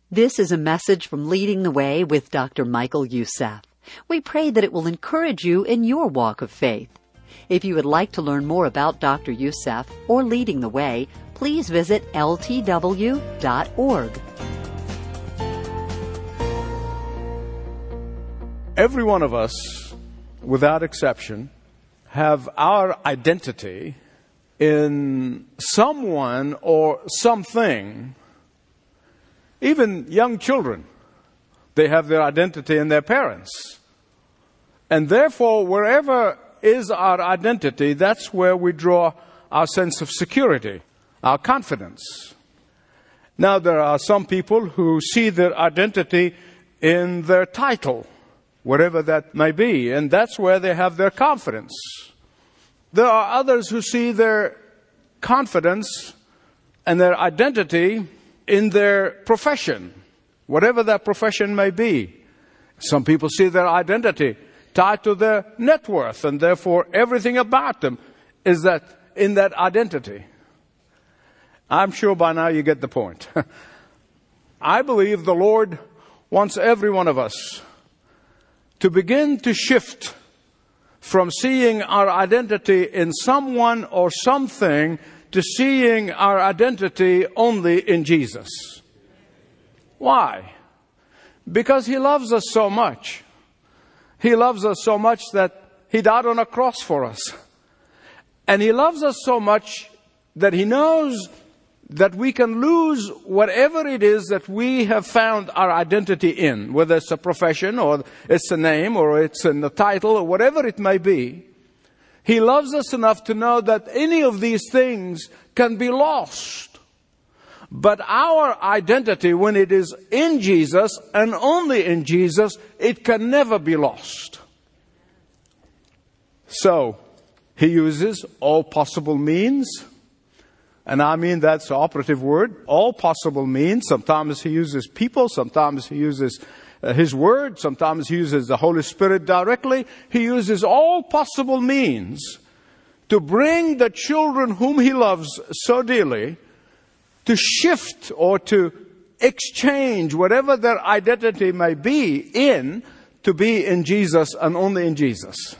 This is a message from Leading the Way with Dr. Michael Youssef. We pray that it will encourage you in your walk of faith. If you would like to learn more about Dr. Youssef or Leading the Way, please visit ltw.org. Every one of us, without exception, have our identity in someone or something. Even young children, they have their identity in their parents. And therefore, wherever is our identity, that's where we draw our sense of security, our confidence. Now, there are some people who see their identity in their title, whatever that may be, and that's where they have their confidence. There are others who see their confidence and their identity in their profession, whatever that profession may be. Some people see their identity tied to their net worth, and therefore everything about them is that in that identity. I'm sure by now you get the point. I believe the Lord wants every one of us to begin to shift from seeing our identity in someone or something to seeing our identity only in Jesus. Why? Because He loves us so much. He loves us so much that He died on a cross for us. And He loves us so much that He knows that we can lose whatever it is that we have found our identity in, whether it's a profession or it's a name or it's in the title or whatever it may be. He loves us enough to know that any of these things can be lost. But our identity, when it is in Jesus and only in Jesus, it can never be lost. So, He uses all possible means. And I mean that's the operative word, all possible means. Sometimes He uses people, sometimes He uses His Word, sometimes He uses the Holy Spirit directly. He uses all possible means to bring the children whom He loves so dearly to shift or to exchange whatever their identity may be in to be in Jesus and only in Jesus.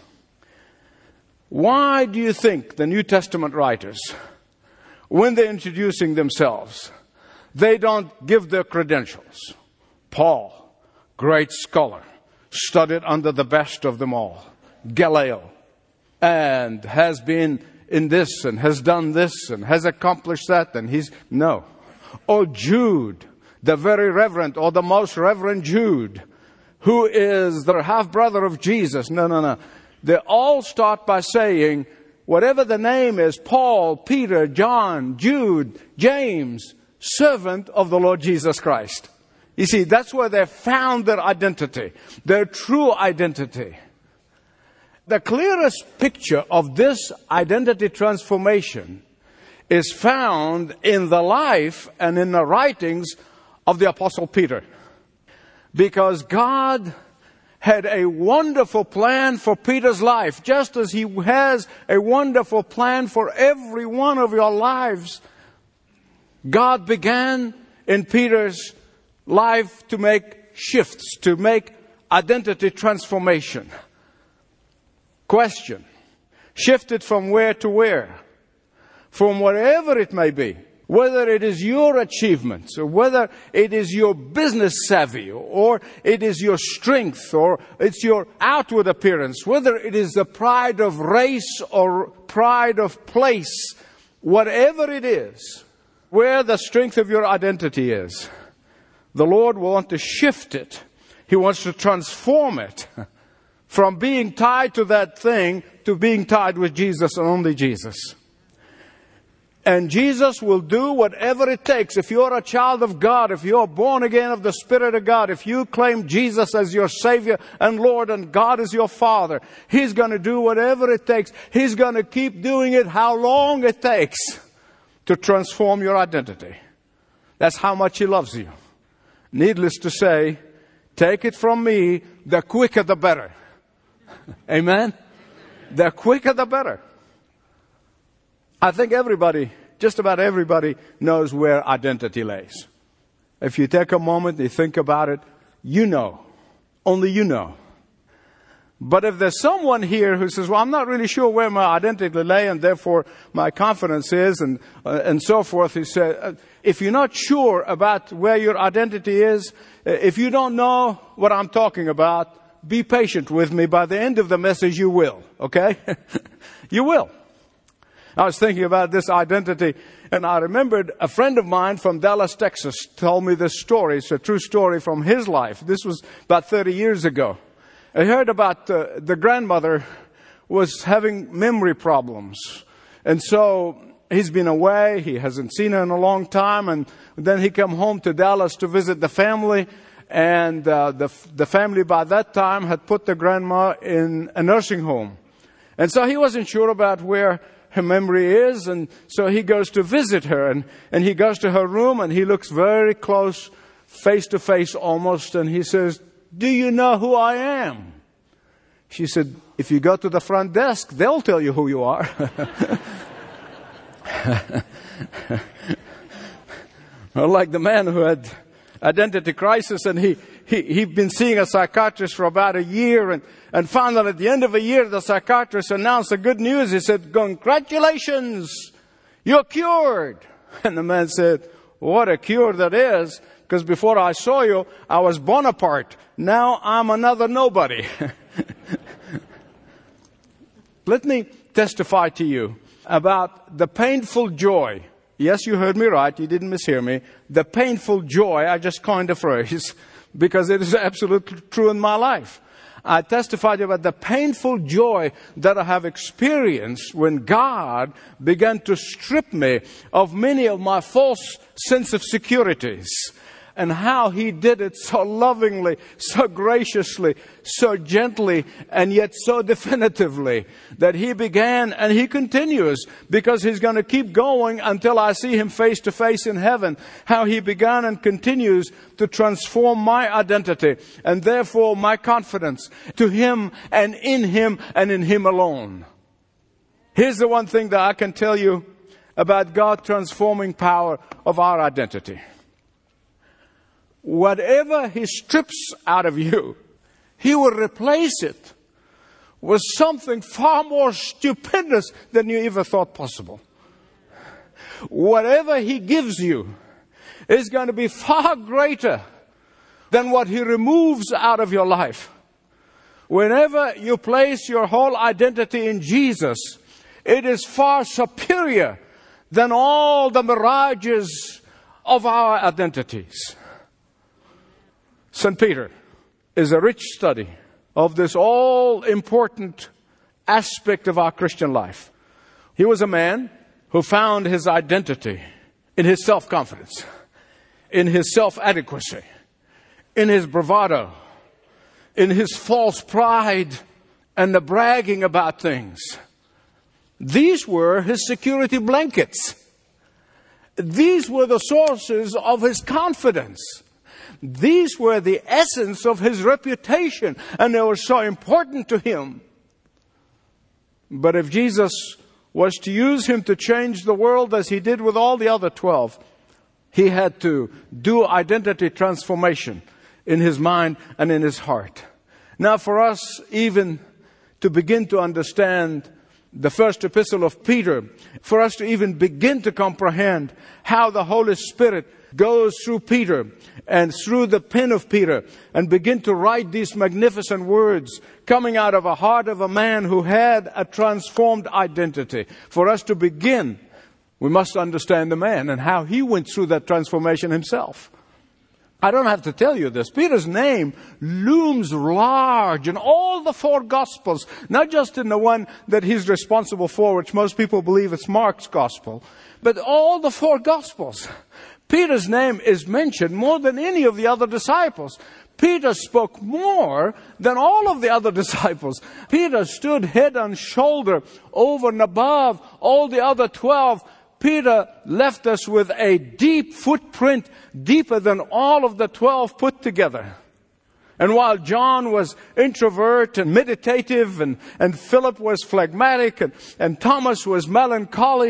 Why do you think the New Testament writers, when they're introducing themselves, they don't give their credentials? Paul, great scholar, studied under the best of them all, Galileo, and has been in this and has done this and has accomplished that, and no. Or Jude, the very reverend or the most reverend Jude, who is the half-brother of Jesus. No. They all start by saying, whatever the name is, Paul, Peter, John, Jude, James, servant of the Lord Jesus Christ. You see, that's where they found their identity, their true identity. The clearest picture of this identity transformation is found in the life and in the writings of the Apostle Peter. Because God had a wonderful plan for Peter's life, just as He has a wonderful plan for every one of your lives. God began in Peter's life to make shifts, to make identity transformation. Question: shifted from where to where? From wherever it may be. Whether it is your achievements, or whether it is your business savvy, or it is your strength, or it's your outward appearance, whether it is the pride of race or pride of place, whatever it is, where the strength of your identity is, the Lord will want to shift it. He wants to transform it from being tied to that thing to being tied with Jesus and only Jesus. And Jesus will do whatever it takes. If you're a child of God, if you're born again of the Spirit of God, if you claim Jesus as your Savior and Lord and God is your Father, He's going to do whatever it takes. He's going to keep doing it how long it takes to transform your identity. That's how much He loves you. Needless to say, take it from me, the quicker the better. Amen? The quicker the better. I think just about everybody knows where identity lays. If you take a moment and you think about it, you know. Only you know. But if there's someone here who says, well, I'm not really sure where my identity lay and therefore my confidence is and so forth, he said, if you're not sure about where your identity is, if you don't know what I'm talking about, be patient with me. By the end of the message, you will. Okay? You will. I was thinking about this identity, and I remembered a friend of mine from Dallas, Texas, told me this story. It's a true story from his life. This was about 30 years ago. I heard about the grandmother was having memory problems. And so he's been away. He hasn't seen her in a long time. And then he came home to Dallas to visit the family. And the family by that time had put the grandma in a nursing home. And so he wasn't sure about where her memory is. And so he goes to visit her. And he goes to her room and he looks very close, face to face almost. And he says, do you know who I am? She said, if you go to the front desk, they'll tell you who you are. Like the man who had identity crisis, and he'd been seeing a psychiatrist for about a year, and found that at the end of a year, the psychiatrist announced the good news. He said, congratulations, you're cured. And the man said, what a cure that is. Because before I saw you, I was Bonaparte. Now I'm another nobody. Let me testify to you about the painful joy. Yes, you heard me right. You didn't mishear me. The painful joy, I just coined a phrase because it is absolutely true in my life. I testified about the painful joy that I have experienced when God began to strip me of many of my false sense of securities. And how He did it so lovingly, so graciously, so gently, and yet so definitively that He began and He continues, because He's going to keep going until I see Him face to face in heaven. How He began and continues to transform my identity and therefore my confidence to Him and in Him alone. Here's the one thing that I can tell you about God's transforming power of our identity. Whatever He strips out of you, He will replace it with something far more stupendous than you ever thought possible. Whatever He gives you is going to be far greater than what He removes out of your life. Whenever you place your whole identity in Jesus, it is far superior than all the mirages of our identities. St. Peter is a rich study of this all-important aspect of our Christian life. He was a man who found his identity in his self-confidence, in his self-adequacy, in his bravado, in his false pride, and the bragging about things. These were his security blankets. These were the sources of his confidence. These were the essence of his reputation, and they were so important to him. But if Jesus was to use him to change the world as He did with all the other 12, He had to do identity transformation in his mind and in his heart. Now, for us even to begin to understand the first epistle of Peter, for us to even begin to comprehend how the Holy Spirit goes through Peter and through the pen of Peter and begin to write these magnificent words coming out of a heart of a man who had a transformed identity. For us to begin, we must understand the man and how he went through that transformation himself. I don't have to tell you this. Peter's name looms large in all the four Gospels, not just in the one that he's responsible for, which most people believe it's Mark's Gospel, but all the four Gospels. Peter's name is mentioned more than any of the other disciples. Peter spoke more than all of the other disciples. Peter stood head and shoulder over and above all the other 12. Peter left us with a deep footprint, deeper than all of the 12 put together. And while John was introvert and meditative, and Philip was phlegmatic, and Thomas was melancholy,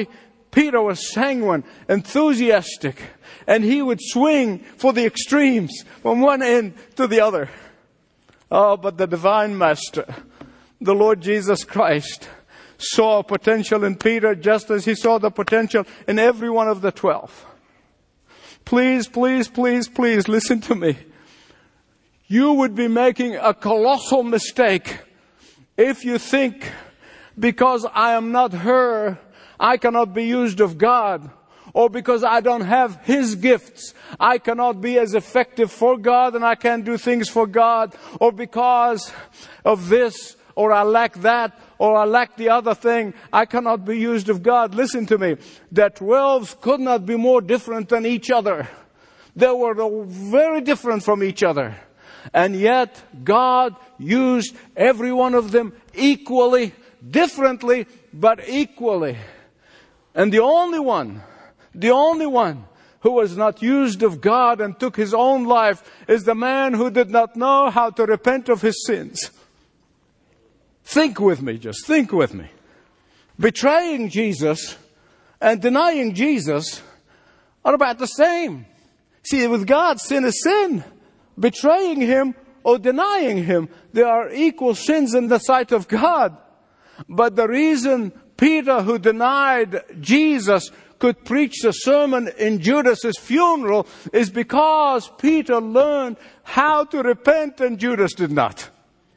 Peter was sanguine, enthusiastic, and he would swing for the extremes from one end to the other. Oh, but the divine master, the Lord Jesus Christ, saw potential in Peter just as he saw the potential in every one of the 12. Please, please, please, please listen to me. You would be making a colossal mistake if you think because I am not her, I cannot be used of God. Or because I don't have His gifts, I cannot be as effective for God and I can't do things for God. Or because of this, or I lack that, or I lack the other thing, I cannot be used of God. Listen to me. The 12 could not be more different than each other. They were very different from each other. And yet, God used every one of them equally, differently, but equally. And the only one who was not used of God and took his own life is the man who did not know how to repent of his sins. Think with me, just think with me. Betraying Jesus and denying Jesus are about the same. See, with God, sin is sin. Betraying Him or denying Him, they are equal sins in the sight of God. But the reason Peter, who denied Jesus, could preach the sermon in Judas's funeral is because Peter learned how to repent and Judas did not.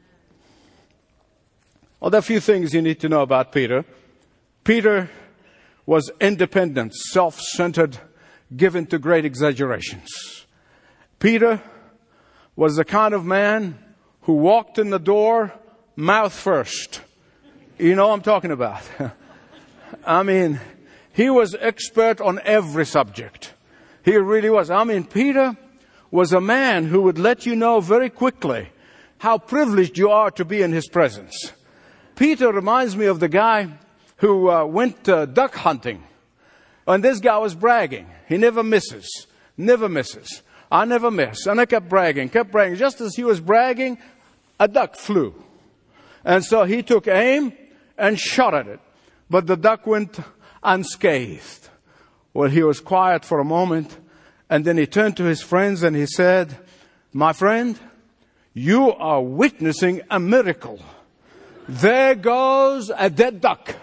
Well, there are a few things you need to know about Peter. Peter was independent, self-centered, given to great exaggerations. Peter was the kind of man who walked in the door mouth first. You know what I'm talking about. I mean, he was expert on every subject. He really was. I mean, Peter was a man who would let you know very quickly how privileged you are to be in his presence. Peter reminds me of the guy who went duck hunting. And this guy was bragging. He never misses. Never misses. I never miss. And I kept bragging. Just as he was bragging, a duck flew. And so he took aim and shot at it. But the duck went unscathed. Well, he was quiet for a moment. And then he turned to his friends and he said, "My friend, you are witnessing a miracle. There goes a dead duck."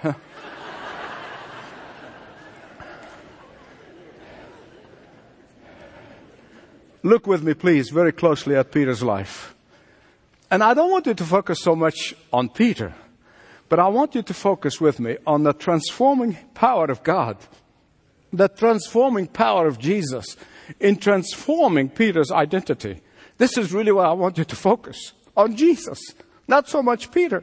Look with me, please, very closely at Peter's life. And I don't want you to focus so much on Peter, but I want you to focus with me on the transforming power of God, the transforming power of Jesus in transforming Peter's identity. This is really what I want you to focus on, Jesus, not so much Peter.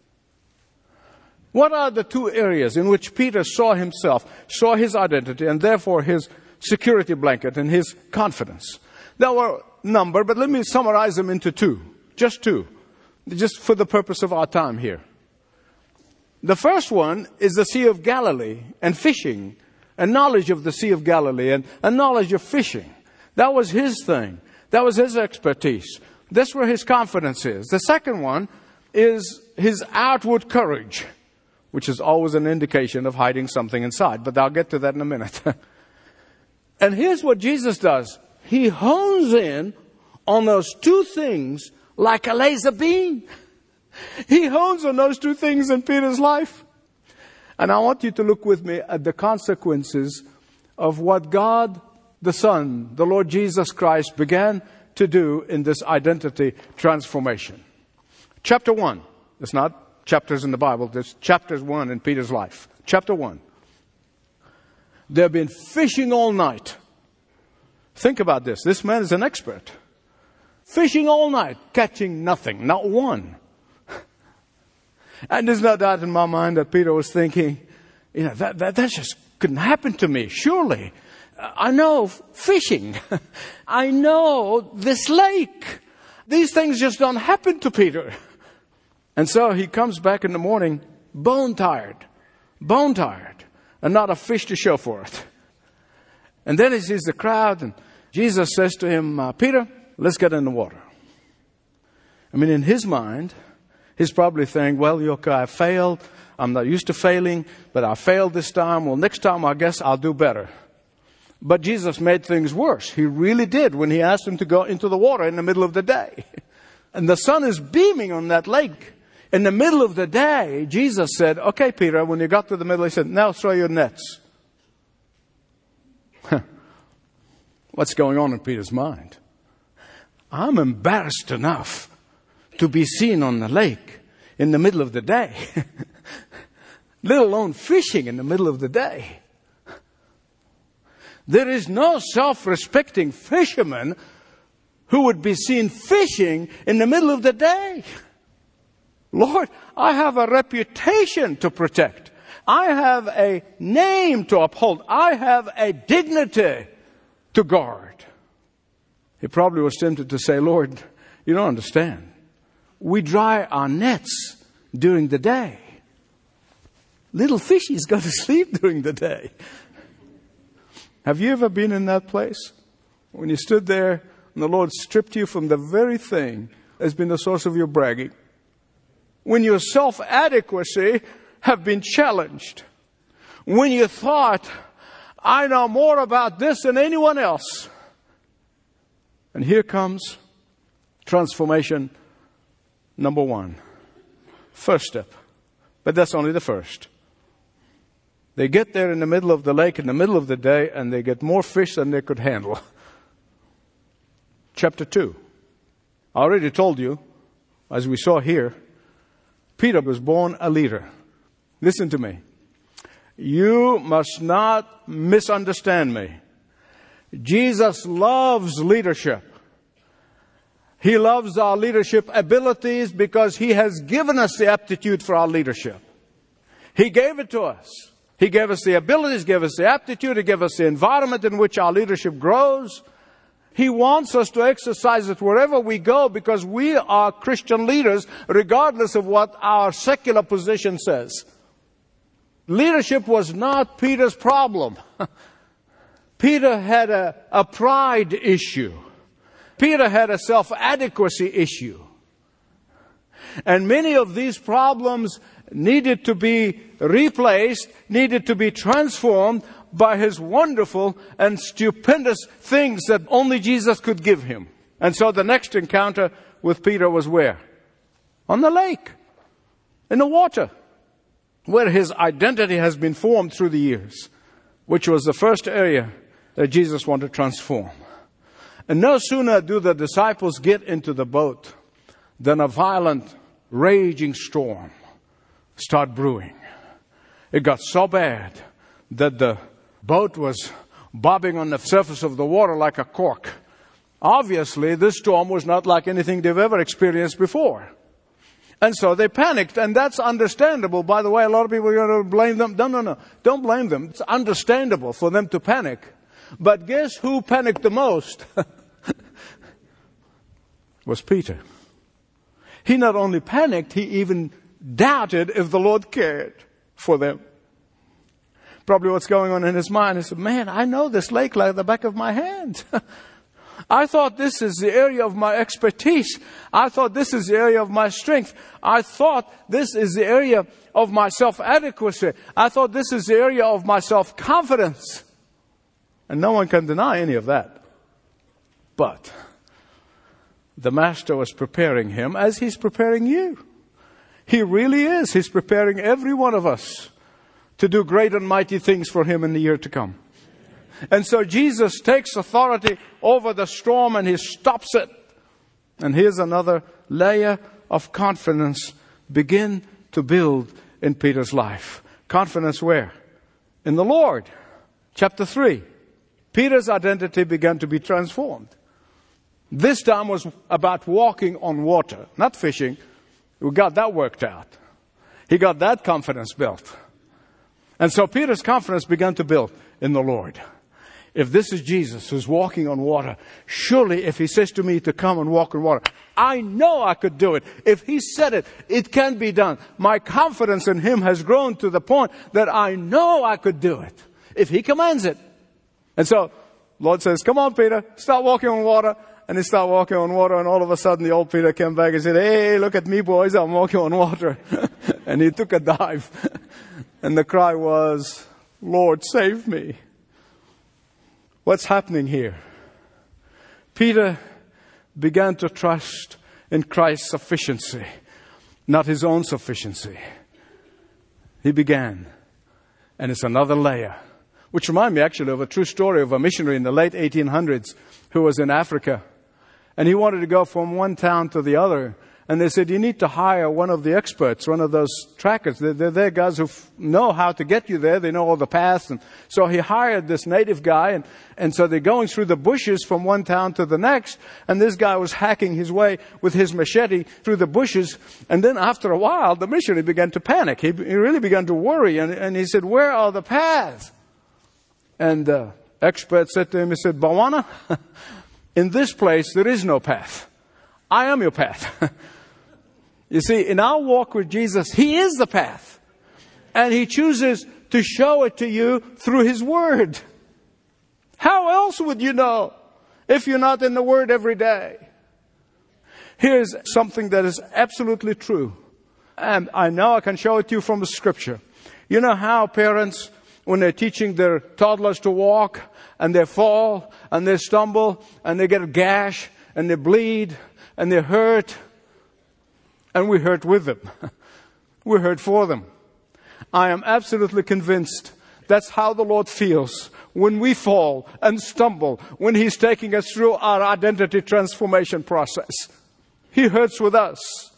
What are the two areas in which Peter saw himself, saw his identity, and therefore his security blanket and his confidence? There were a number, but let me summarize them into two. Just two. Just for the purpose of our time here. The first one is the Sea of Galilee and fishing, and knowledge of the Sea of Galilee and a knowledge of fishing. That was his thing. That was his expertise. That's where his confidence is. The second one is his outward courage, which is always an indication of hiding something inside. But I'll get to that in a minute. And here's what Jesus does. He hones in on those two things like a laser beam. He hones on those two things in Peter's life. And I want you to look with me at the consequences of what God, the Son, the Lord Jesus Christ, began to do in this identity transformation. Chapter 1. It's not chapters in the Bible. There's chapters 1 in Peter's life. Chapter 1. They've been fishing all night. Think about this. This man is an expert. Fishing all night, catching nothing, not one. And there's no doubt in my mind that Peter was thinking, that just couldn't happen to me, surely. I know fishing. I know this lake. These things just don't happen to Peter. And so he comes back in the morning, bone tired, and not a fish to show for it. And then he sees the crowd, and Jesus says to him, "Peter, let's get in the water." I mean, in his mind, he's probably thinking, "Well, okay, I failed. I'm not used to failing, but I failed this time. Well, next time I guess I'll do better. But Jesus made things worse. He really did when he asked him to go into the water in the middle of the day. And the sun is beaming on that lake. In the middle of the day, Jesus said, okay, Peter, when you got to the middle, he said, now throw your nets. What's going on in Peter's mind? I'm embarrassed enough to be seen on the lake in the middle of the day, let alone fishing in the middle of the day. There is no self-respecting fisherman who would be seen fishing in the middle of the day. Lord, I have a reputation to protect. I have a name to uphold. I have a dignity to guard. He probably was tempted to say, Lord, you don't understand. We dry our nets during the day. Little fishies go to sleep during the day. Have you ever been in that place? When you stood there and the Lord stripped you from the very thing that's been the source of your bragging. When your self-adequacy have been challenged. When you thought, I know more about this than anyone else. And here comes transformation number 1. First step. But that's only the first. They get there in the middle of the lake in the middle of the day and they get more fish than they could handle. Chapter 2. I already told you, as we saw here, Peter was born a leader. Listen to me. You must not misunderstand me. Jesus loves leadership. He loves our leadership abilities because He has given us the aptitude for our leadership. He gave it to us. He gave us the abilities, gave us the aptitude, He gave us the environment in which our leadership grows. He wants us to exercise it wherever we go because we are Christian leaders regardless of what our secular position says. Leadership was not Peter's problem. Peter had a pride issue. Peter had a self-adequacy issue. And many of these problems needed to be replaced, needed to be transformed by His wonderful and stupendous things that only Jesus could give him. And so the next encounter with Peter was where? On the lake. In the water. Where his identity has been formed through the years. Which was the first area that Jesus wanted to transform. And no sooner do the disciples get into the boat than a violent, raging storm started brewing. It got so bad that the boat was bobbing on the surface of the water like a cork. Obviously, this storm was not like anything they've ever experienced before. And so they panicked, and that's understandable. By the way, a lot of people are going to blame them. No. Don't blame them. It's understandable for them to panic. But guess who panicked the most? Was Peter. He not only panicked, he even doubted if the Lord cared for them. Probably what's going on in his mind is, man, I know this lake like the back of my hand. I thought this is the area of my expertise. I thought this is the area of my strength. I thought this is the area of my self-adequacy. I thought this is the area of my self-confidence. And no one can deny any of that. But the Master was preparing him as He's preparing you. He really is. He's preparing every one of us to do great and mighty things for Him in the year to come. And so Jesus takes authority over the storm and He stops it. And here's another layer of confidence begin to build in Peter's life. Confidence where? In the Lord. Chapter 3. Peter's identity began to be transformed. This time was about walking on water, not fishing. We got that worked out. He got that confidence built. And so Peter's confidence began to build in the Lord. If this is Jesus who's walking on water, surely if He says to me to come and walk on water, I know I could do it. If He said it, it can be done. My confidence in Him has grown to the point that I know I could do it. If He commands it. And so, Lord says, come on, Peter, start walking on water. And he started walking on water, and all of a sudden the old Peter came back and said, hey, look at me, boys, I'm walking on water. And he took a dive. And the cry was, Lord, save me. What's happening here? Peter began to trust in Christ's sufficiency, not his own sufficiency. He began. And it's another layer. Which reminds me actually of a true story of a missionary in the late 1800s who was in Africa. And he wanted to go from one town to the other. And they said, you need to hire one of the experts, one of those trackers. They're guys who know how to get you there. They know all the paths. And so he hired this native guy. And so they're going through the bushes from one town to the next. And this guy was hacking his way with his machete through the bushes. And then after a while, the missionary began to panic. He really began to worry. And he said, where are the paths? And the expert said to him, he said, Bawana, in this place there is no path. I am your path. You see, in our walk with Jesus, He is the path. And He chooses to show it to you through His Word. How else would you know if you're not in the Word every day? Here's something that is absolutely true. And I know I can show it to you from the Scripture. You know how parents, when they're teaching their toddlers to walk, and they fall, and they stumble, and they get a gash, and they bleed, and they hurt, and we hurt with them. We hurt for them. I am absolutely convinced that's how the Lord feels when we fall and stumble, when He's taking us through our identity transformation process. He hurts with us.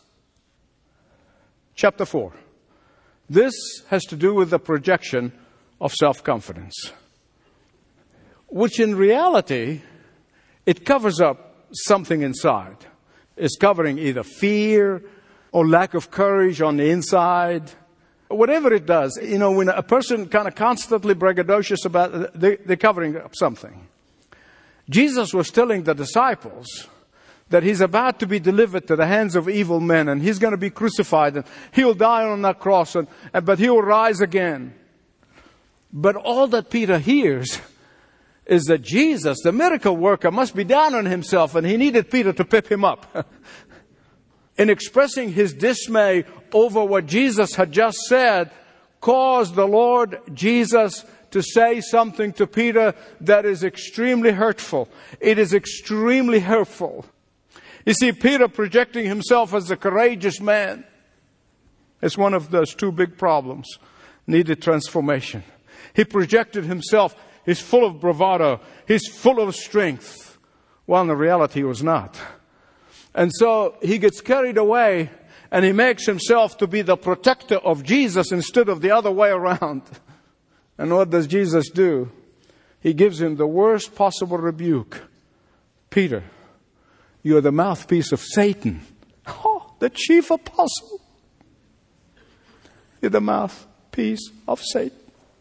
Chapter 4. This has to do with the projection of self-confidence, which in reality, it covers up something inside. It's covering either fear or lack of courage on the inside. Whatever it does, you know, when a person kind of constantly braggadocious about it, they're covering up something. Jesus was telling the disciples that He's about to be delivered to the hands of evil men, and He's going to be crucified, and He'll die on that cross, but He will rise again. But all that Peter hears is that Jesus, the miracle worker, must be down on himself, and he needed Peter to pep him up. In expressing his dismay over what Jesus had just said, caused the Lord Jesus to say something to Peter that is extremely hurtful. It is extremely hurtful. You see, Peter projecting himself as a courageous man is one of those two big problems. Needed transformation. He projected himself. He's full of bravado. He's full of strength. Well, in reality, he was not. And so he gets carried away and he makes himself to be the protector of Jesus instead of the other way around. And what does Jesus do? He gives him the worst possible rebuke. Peter, you're the mouthpiece of Satan. Oh, the chief apostle. You're the mouthpiece of Satan.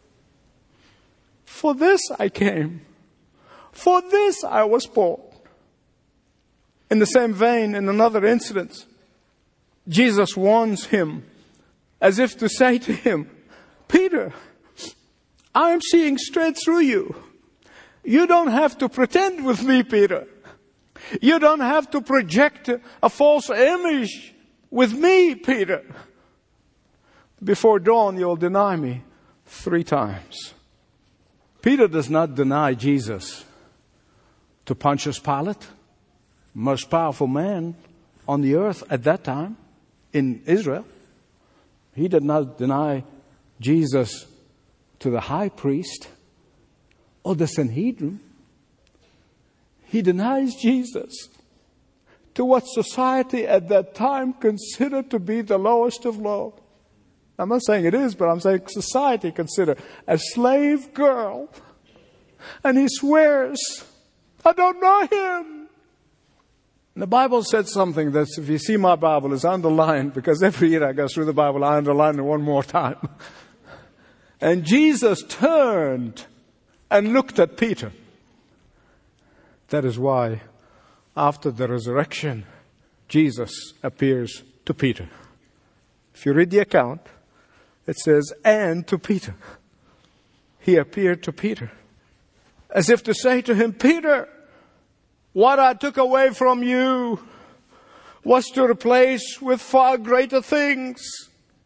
For this I came. For this I was born. In the same vein, in another incident, Jesus warns him as if to say to him, Peter, I am seeing straight through you. You don't have to pretend with me, Peter. You don't have to project a false image with me, Peter. Before dawn, you'll deny me 3 times. Peter does not deny Jesus to Pontius Pilate, most powerful man on the earth at that time in Israel. He did not deny Jesus to the high priest or the Sanhedrin. He denies Jesus to what society at that time considered to be the lowest of low. I'm not saying it is, but I'm saying society considered a slave girl. And he swears, I don't know him. And the Bible said something that, if you see my Bible, is underlined, because every year I go through the Bible, I underline it one more time. And Jesus turned and looked at Peter. That is why, after the resurrection, Jesus appears to Peter. If you read the account, it says, and to Peter. He appeared to Peter. As if to say to him, Peter, what I took away from you was to replace with far greater things.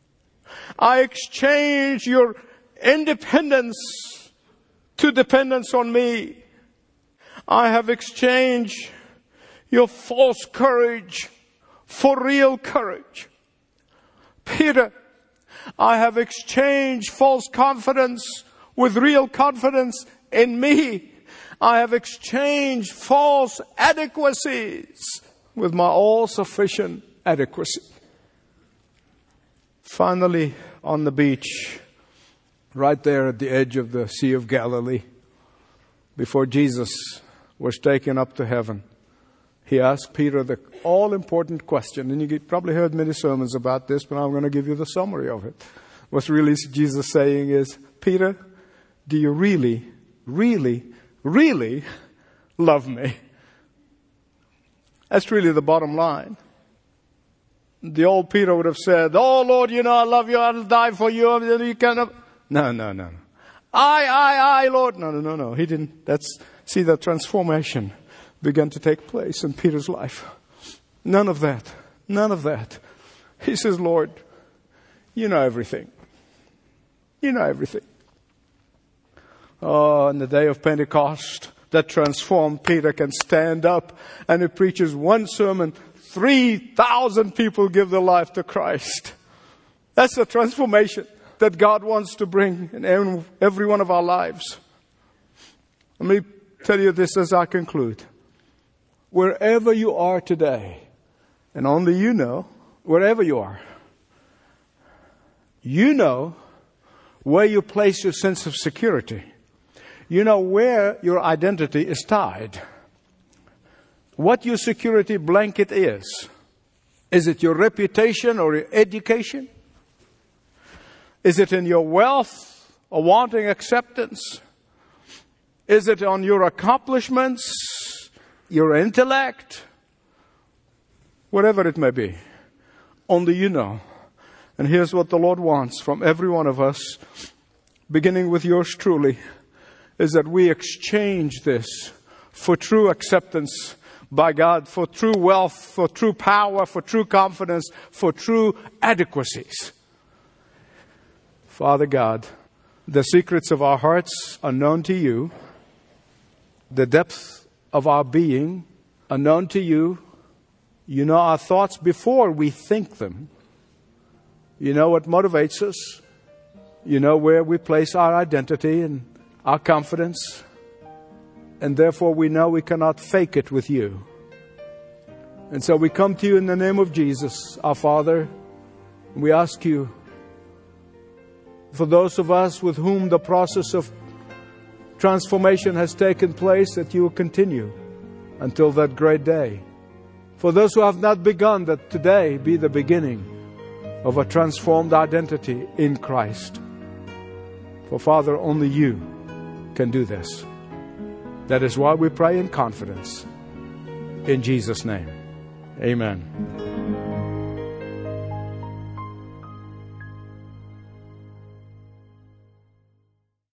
I exchange your independence to dependence on me. I have exchanged your false courage for real courage. Peter, I have exchanged false confidence with real confidence in me. I have exchanged false adequacies with my all-sufficient adequacy. Finally, on the beach, right there at the edge of the Sea of Galilee, before Jesus was taken up to heaven, he asked Peter the all-important question. And you probably heard many sermons about this, but I'm going to give you the summary of it. What's really Jesus saying is, Peter, do you really, really, really love me? That's really the bottom line. The old Peter would have said, oh Lord, you know I love you, I'll die for you. You cannot. No. I, Lord. No. He didn't. See, the transformation began to take place in Peter's life. None of that. He says, Lord, you know everything. You know everything. Oh, on the day of Pentecost, that transformed Peter can stand up and he preaches one sermon. 3,000 people give their life to Christ. That's the transformation that God wants to bring in every one of our lives. Let me tell you this as I conclude. Wherever you are today, and only you know, wherever you are, you know where you place your sense of security. You know where your identity is tied. What your security blanket is. Is it your reputation or your education? Is it in your wealth or wanting acceptance? Is it on your accomplishments, your intellect? Whatever it may be. Only you know. And here's what the Lord wants from every one of us, beginning with yours truly, is that we exchange this for true acceptance by God, for true wealth, for true power, for true confidence, for true adequacies. Father God, the secrets of our hearts are known to you. The depths of our being are known to you. You know our thoughts before we think them. You know what motivates us. You know where we place our identity and our confidence. And therefore we know we cannot fake it with you. And so we come to you in the name of Jesus, our Father. And we ask you, for those of us with whom the process of transformation has taken place, that you will continue until that great day. For those who have not begun, that today be the beginning of a transformed identity in Christ. For Father, only you can do this. That is why we pray in confidence. In Jesus' name, amen.